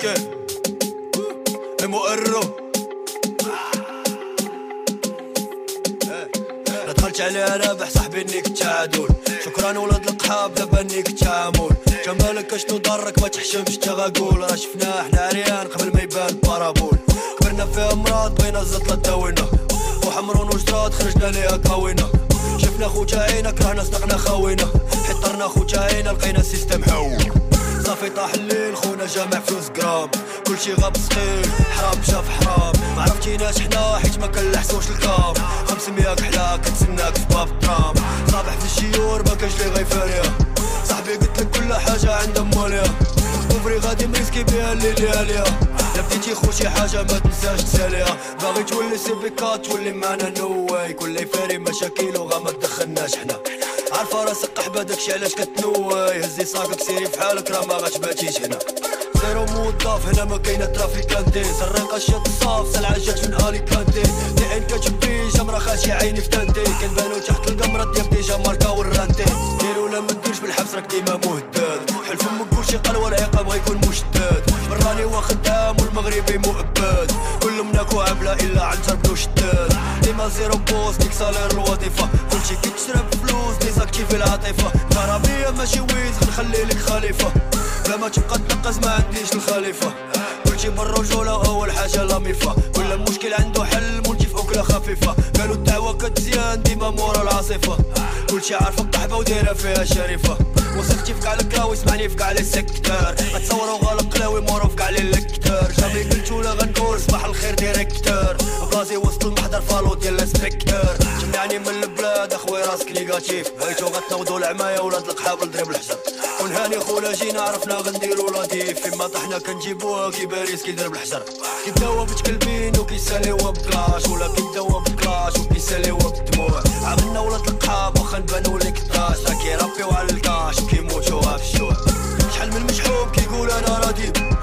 اوكي مؤرو دخلت عليها رابح صاحبي انك تعادل. شكرا ولاد القحاب دابا انك تعامل. جمالك اشنو ضرك ما تحشمش تغاقول. راه شفناه حنا عريان قبل ما يبان البارابول. كبرنا فيها مراد بغينا الزطلة داوينا. وحمرون وجراد خرجنا ليها كاوينا. شفنا خوتا عينا كرهنا صدقنا خاوينا. حطرنا خوتا عينا لقينا سيستم حول. صافي طاح الليل خونا جامع فلوس جرام. كلشي غاب سخيل حرام شاف حرام. معرفتيناش حنا حيت ما كنلحسوش الكام. 500 كحلا كتسناك في باب الترام. صابح في الشيور ما كانش لي غيفاريها. صاحبي قلتلك كل حاجة عندها ماليها. كوفري غادي مريسكي بيها الليل عليها. لا بديتي خو شي حاجة ما تنساش تساليها. باغي تولي سيبيكات تولي معنا نو واي. كل يفاري مشاكل وغا ما تدخلناش حنا. عارفة راسك قحبة داكشي علاش كتنواي. هزي صاكك سيري فحالك راه ما غاتباتيش هنا. زيرو موظف هنا ما كاينه ترافيكانتي. سرقه شاد الصاف سلعه جات من اليكانتي. دي عين كتبي جمره خاشي عيني في تانتي. كنبانو تحت القمره ديال ديجا ماركا والرانتي. دير ولا ما ديرش بالحبس راك ديما مهدد. حل فمك كلشي قلوه العقاب غيكون مشدد. براني واخد دام والمغربي مؤبد. كل مناكو عبله الا عن تربلو شداد. ديما زيرو بوست ديك سالير الوظيفه. كلشي كيتشرب فلوس ديزاكتيفي العاطفه. كراميه ماشي ويز غنخلي لك خليفه. بلا ما تبقى تنقز ما عنديش الخليفه. كلشي بالرجوله اول حاجه لاميفه. كل مشكل عنده حل مولتي في اكله خفيفه. قالوا الدعوه كتزيان ديما مورا العاصفه. كلشي عارف القحبه ودايره فيها شريفه. وثقتي في كاع الكلاوي سمعني في كاع لي سيكتور. غتصوروا غلق كلاوي مورو في كاع لي ليكتور. جامي قلت ولا غنقول صباح الخير ديريكتور. بلازي وسط المحضر فالو ديال السبيكتور. جمعني من البلاد اخوي راسك نيجاتيف. بغيتو غتنوضوا العمايه ولاد القحاب لضرب الحجر. ونهاني خولا جينا عرفنا غنديرو لطيف. فيما طحنا كنجيبوها كي باريس كيضرب الحجر. كيبداو بتكلبين وكيساليوها بكلاش. ولا كيبداو بكلاش وكيساليوها بالدموع. عملنا ولاد القحاب واخا نبانو ليك طاش. راه كيربيو على الكاش وكيموتوها في الجوع. شحال من مشحوب كيقول انا رديب.